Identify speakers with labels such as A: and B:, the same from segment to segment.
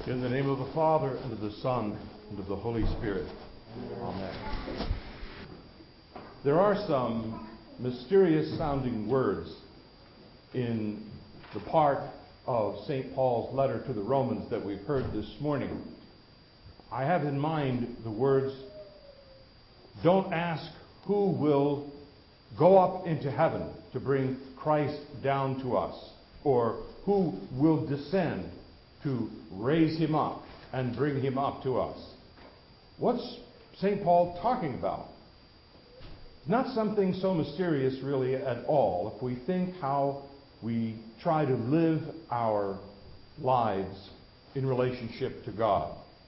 A: In the name of the Father, and of the Son, and of the Holy Spirit. Amen. There are some mysterious sounding words in the part of St. Paul's letter to the Romans that we've heard this morning. I have in mind the words, "Don't ask who will go up into heaven to bring Christ down to us, or who will descend to raise him up and bring him up to us." What's St. Paul talking about? Not something so mysterious really at all if we think how we try to live our lives in relationship to God.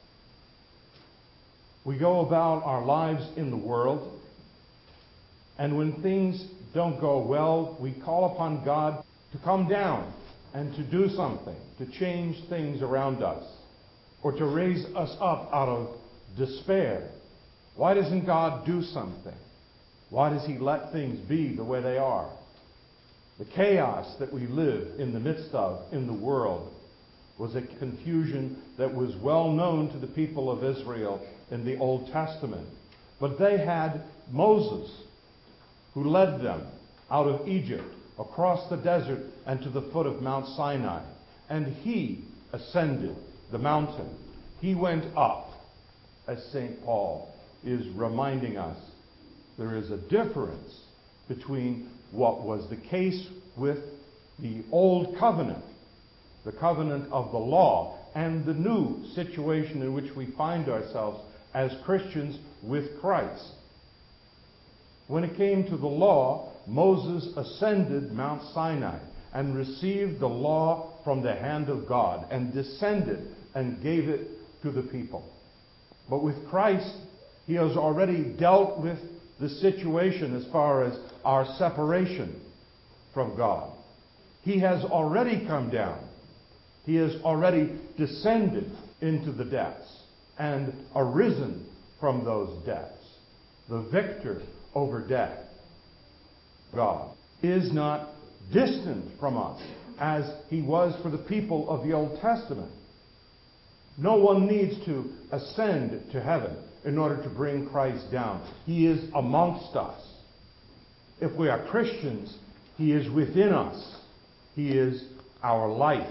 A: We go about our lives in the world, and when things don't go well, we call upon God to come down and to do something, to change things around us, or to raise us up out of despair. Why doesn't God do something? Why does he let things be the way they are? The chaos that we live in the midst of in the world was a confusion that was well known to the people of Israel in the Old Testament. But they had Moses, who led them out of Egypt, across the desert and to the foot of Mount Sinai. And he ascended the mountain. He went up, as St. Paul is reminding us. There is a difference between what was the case with the old covenant, the covenant of the law, and the new situation in which we find ourselves as Christians with Christ. When it came to the law, Moses ascended Mount Sinai and received the law from the hand of God and descended and gave it to the people. But with Christ, he has already dealt with the situation as far as our separation from God. He has already come down. He has already descended into the depths and arisen from those depths, the victor over death. God is not distant from us as he was for the people of the Old Testament. No one needs to ascend to heaven in order to bring Christ down. He is amongst us. If we are Christians, he is within us. He is our life.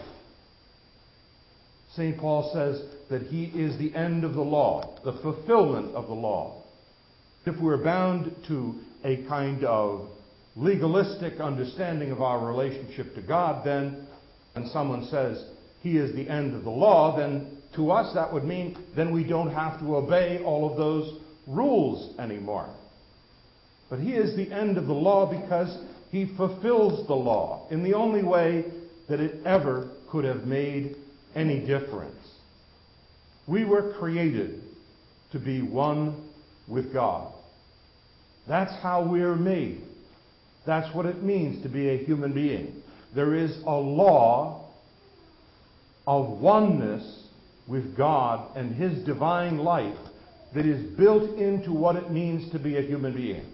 A: St. Paul says that he is the end of the law, the fulfillment of the law. If we're bound to a kind of legalistic understanding of our relationship to God, then when someone says he is the end of the law, then to us that would mean then we don't have to obey all of those rules anymore. But he is the end of the law because he fulfills the law in the only way that it ever could have made any difference. We were created to be one with God. That's how we're made. That's what it means to be a human being. There is a law of oneness with God and his divine life that is built into what it means to be a human being.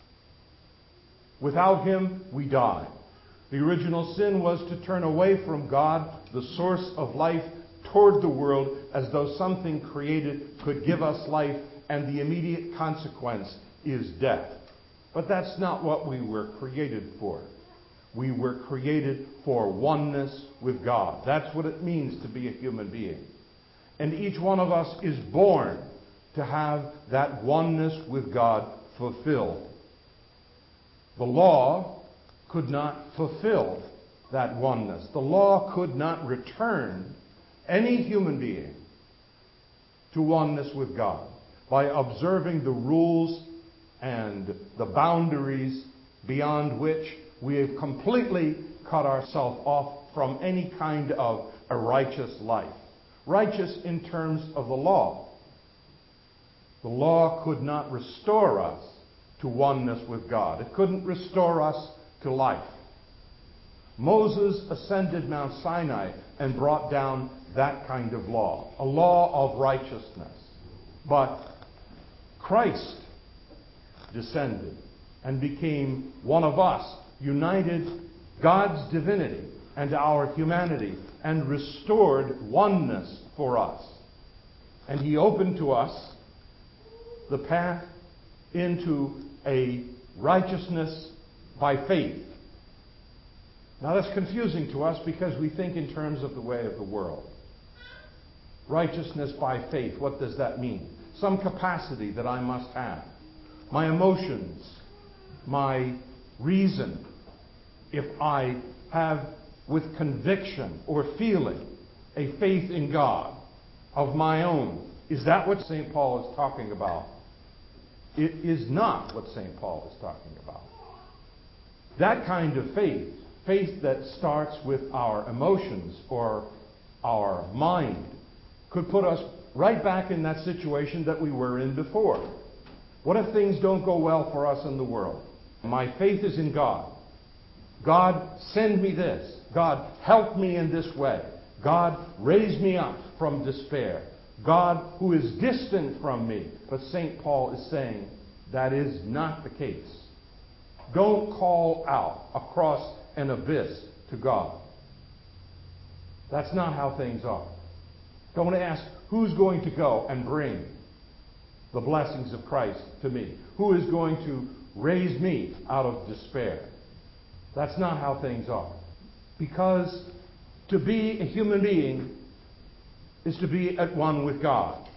A: Without him, we die. The original sin was to turn away from God, the source of life, toward the world as though something created could give us life, and the immediate consequence is death. But that's not what we were created for. We were created for oneness with God. That's what it means to be a human being. And each one of us is born to have that oneness with God fulfilled. The law could not fulfill that oneness. The law could not return any human being to oneness with God by observing the rules and the boundaries beyond which we have completely cut ourselves off from any kind of a righteous life. Righteous in terms of the law. The law could not restore us to oneness with God. It couldn't restore us to life. Moses ascended Mount Sinai and brought down that kind of law, a law of righteousness. But Christ descended and became one of us, united God's divinity and our humanity, and restored oneness for us. And he opened to us the path into a righteousness by faith. Now that's confusing to us because we think in terms of the way of the world. Righteousness by faith, what does that mean? Some capacity that I must have. My emotions, my reason. If I have with conviction or feeling a faith in God of my own. Is that what St. Paul is talking about? It is not what St. Paul is talking about. That kind of faith, faith that starts with our emotions or our mind, could put us right back in that situation that we were in before. What if things don't go well for us in the world? My faith is in God. God, send me this. God, help me in this way. God, raise me up from despair. God, who is distant from me. But St. Paul is saying that is not the case. Don't call out across an abyss to God. That's not how things are. Don't ask who's going to go and bring the blessings of Christ to me. Who is going to raise me out of despair? That's not how things are. Because to be a human being is to be at one with God.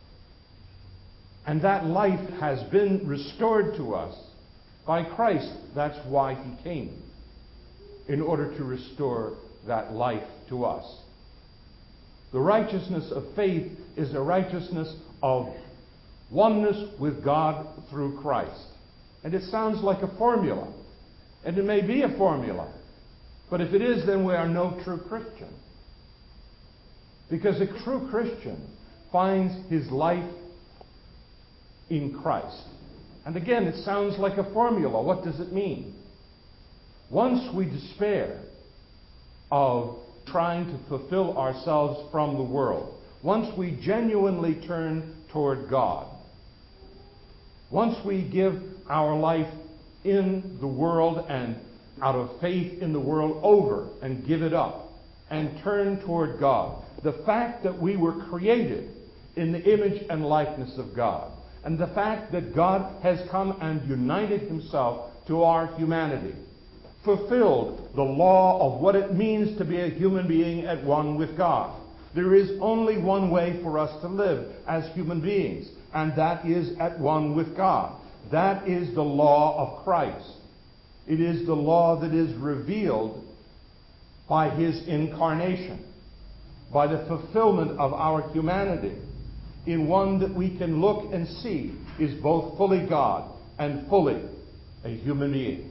A: And that life has been restored to us by Christ. That's why he came, in order to restore that life to us. The righteousness of faith is a righteousness of oneness with God through Christ. And it sounds like a formula. And it may be a formula. But if it is, then we are no true Christian. Because a true Christian finds his life in Christ. And again, it sounds like a formula. What does it mean? Once we despair of trying to fulfill ourselves from the world, once we genuinely turn toward God, once we give our life in the world and out of faith in the world over and give it up and turn toward God, the fact that we were created in the image and likeness of God, and the fact that God has come and united himself to our humanity, fulfilled the law of what it means to be a human being at one with God. There is only one way for us to live as human beings, and that is at one with God. That is the law of Christ. It is the law that is revealed by his incarnation, by the fulfillment of our humanity, in one that we can look and see is both fully God and fully a human being.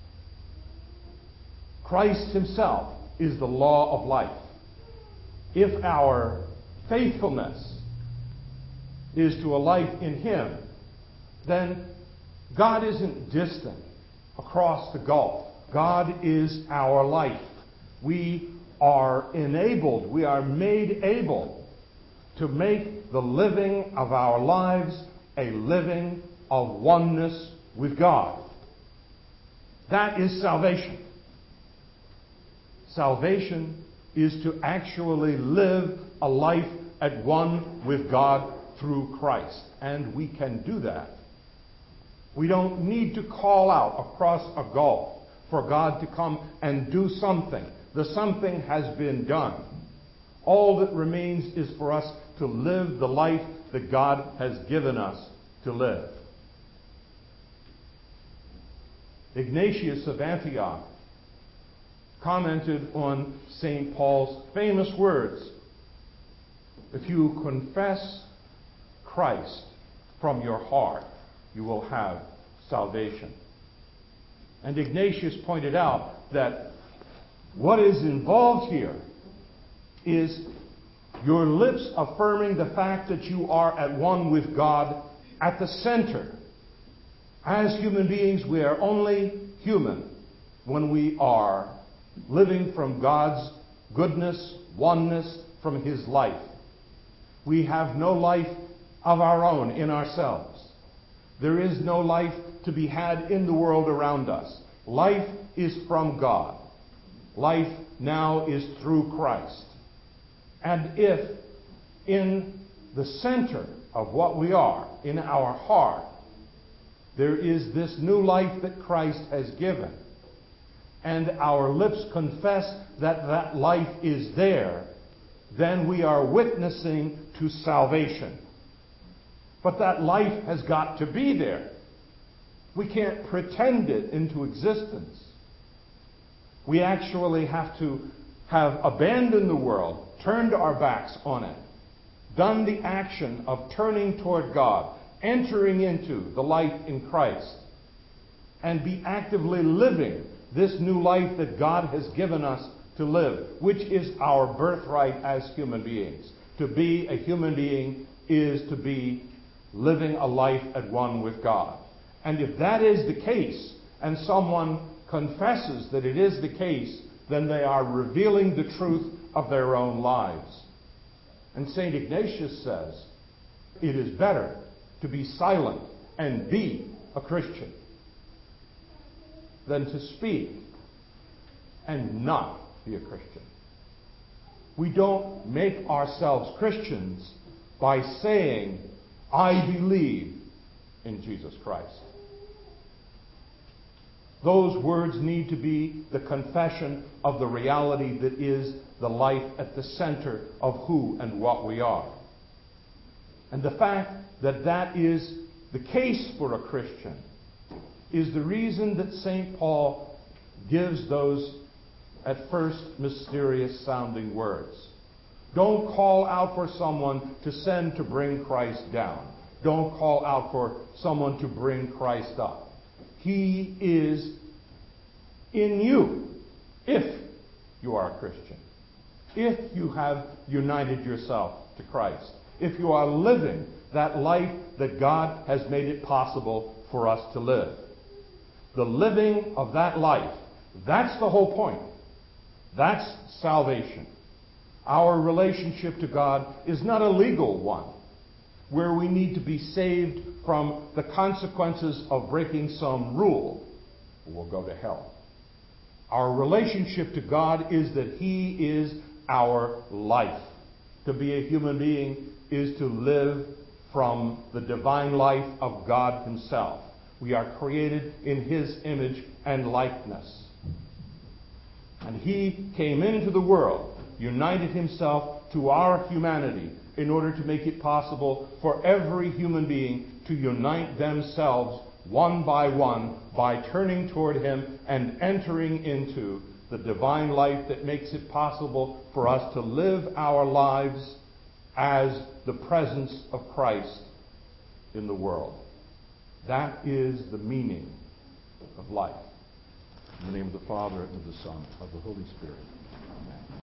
A: Christ himself is the law of life. If our faithfulness is to a life in him, then God isn't distant across the gulf. God is our life. We are enabled, we are made able to make the living of our lives a living of oneness with God. That is salvation. Salvation is to actually live a life at one with God through Christ. And we can do that. We don't need to call out across a gulf for God to come and do something. The something has been done. All that remains is for us to live the life that God has given us to live. Ignatius of Antioch commented on St. Paul's famous words, "If you confess Christ from your heart, you will have salvation." And Ignatius pointed out that what is involved here is your lips affirming the fact that you are at one with God at the center. As human beings, we are only human when we are living from God's goodness, oneness, from his life. We have no life of our own in ourselves. There is no life to be had in the world around us. Life is from God. Life now is through Christ. And if in the center of what we are, in our heart, there is this new life that Christ has given, and our lips confess that that life is there, then we are witnessing to salvation. But that life has got to be there. We can't pretend it into existence. We actually have to have abandoned the world, turned our backs on it, done the action of turning toward God, entering into the life in Christ, and be actively living this new life that God has given us to live, which is our birthright as human beings. To be a human being is to be living a life at one with God. And if that is the case, and someone confesses that it is the case, then they are revealing the truth of their own lives. And St. Ignatius says, it is better to be silent and be a Christian than to speak and not be a Christian. We don't make ourselves Christians by saying, I believe in Jesus Christ. Those words need to be the confession of the reality that is the life at the center of who and what we are. And the fact that that is the case for a Christian is the reason that St. Paul gives those at first mysterious sounding words. Don't call out for someone to send to bring Christ down. Don't call out for someone to bring Christ up. He is in you, if you are a Christian, if you have united yourself to Christ, if you are living that life that God has made it possible for us to live. The living of that life, that's the whole point. That's salvation. Our relationship to God is not a legal one, where we need to be saved from the consequences of breaking some rule, or we'll go to hell. Our relationship to God is that He is our life. To be a human being is to live from the divine life of God Himself. We are created in His image and likeness. And He came into the world, united Himself to our humanity, in order to make it possible for every human being to unite themselves one by turning toward Him and entering into the divine life that makes it possible for us to live our lives as the presence of Christ in the world. That is the meaning of life. In the name of the Father, and of the Son, and of the Holy Spirit.